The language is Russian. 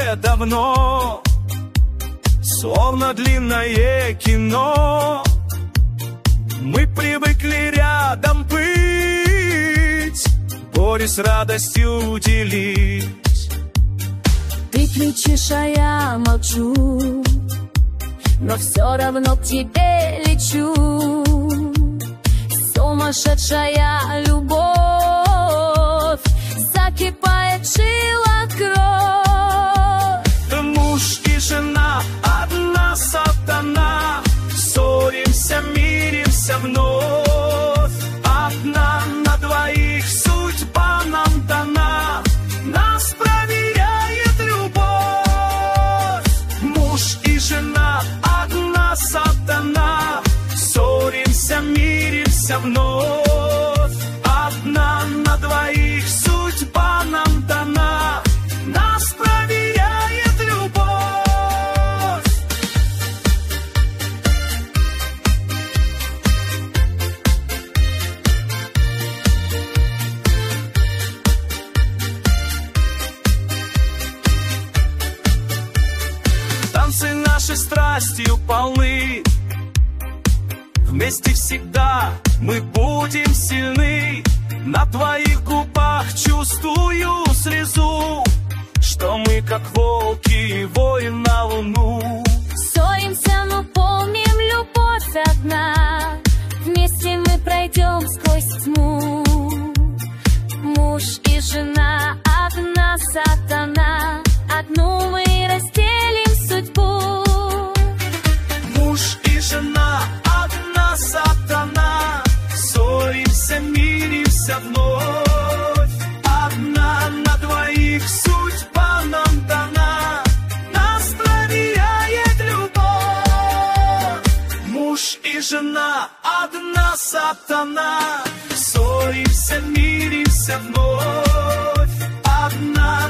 уже давно, словно длинное кино. Мы привыкли рядом быть, горе с радостью делить. Ты кричишь, а я молчу, но все равно к тебе лечу. Сумасшедшая любовь, закипает в жилах кровь. Муж и жена, одна сатана, ссоримся, миримся вновь. Одна на двоих судьба нам дана, нас проверяет любовь. Муж и жена, одна сатана, ссоримся, миримся вновь. Одна на двоих судьба нам дана, нас проверяет любовь. Танцы наши страстью полны, вместе всегда мы будем сильны. На твоих губах чувствую слезу, что мы как волки воем на луну. Ссоримся, но помним, любовь одна, вместе мы пройдем сквозь тьму. Муж и жена, одна сатана, одну мы разделим судьбу. Муж и жена, одна сатана, ссоримся, миримся вновь. Одна на двоих судьба нам дана, нас проверяет любовь. Муж и жена, одна сатана, ссоримся, миримся вновь. Одна